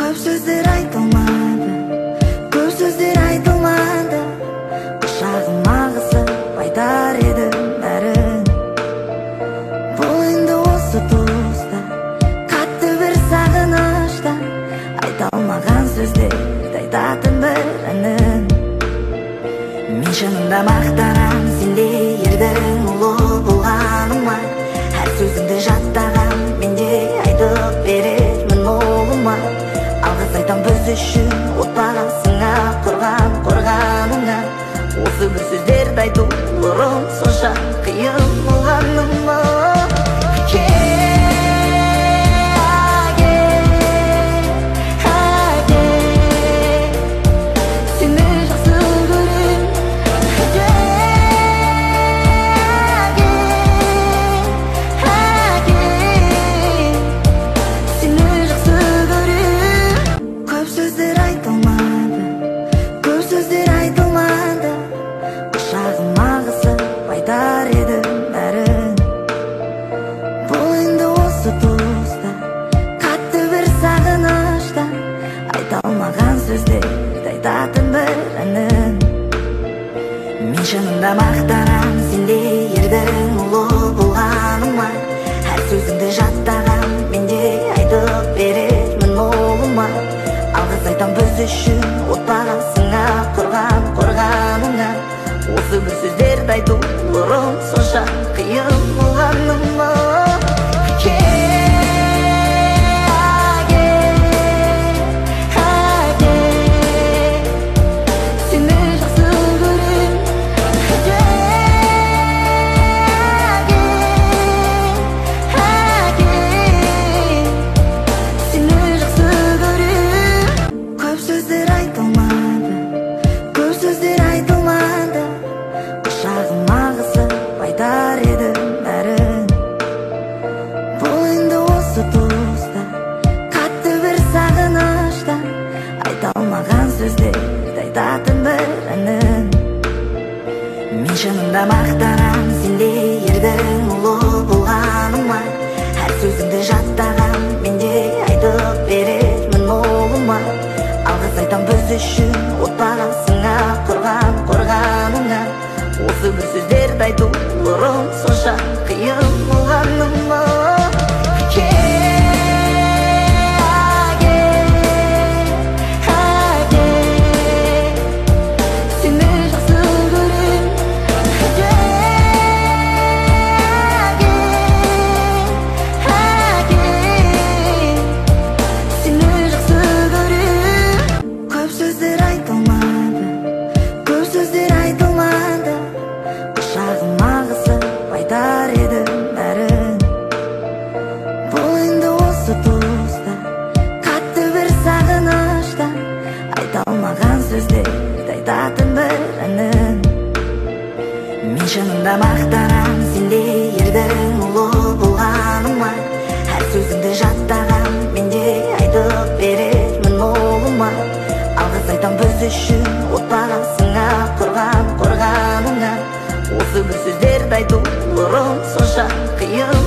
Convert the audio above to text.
Көп сөздер айтылмады, көп сөздер айтылмады. Құшағым ағысып айтар едім бәрін. Бұл енді осы тұста қатты бір сағынышта айта алмаған сөздерді айтатын бір әнін. Мен шынында мақтанам сендей ердің ұлы болғаныма. Әр сөзіңді жаттағам менде айтып берермін олыма. Алғыс айтам біз үшін отбасыңа қорғаныңа. Осы бір сөздерді айту бұрын сонша қиын болғаныма. Айтатын бір әнін. Мен шынында мақтанам сендей ердің ұлы болғаныма. Әр сөзіңді жаттағам менде айтып берермін олыма. Алғыс айтам біз үшін отбасыңа қорғаныңа. Осы бір сөздерді айту бұрын сонша қиын болғаныма. Айтатын бір әнін. Мен шынында мақтанам сендей ердің ұлы болғаныма. Әр сөзіңді жаттағам менде айтып берермін олыма. Алғыс айтам біз үшін отбасыңа қорғаныңа. Осы бір сөздерді айту бұрын сонша қиын болғаныма. Айтатын бір әнін. Мен шынында мақтанам сендей ердің ұлы болғаныма. Әр сөзіңді жаттағам менде айтып берермін олыма. Алғыс айтам біз үшін отбасыңа қорғаныңа. Осы бір сөздерді айту бұрын сонша қиын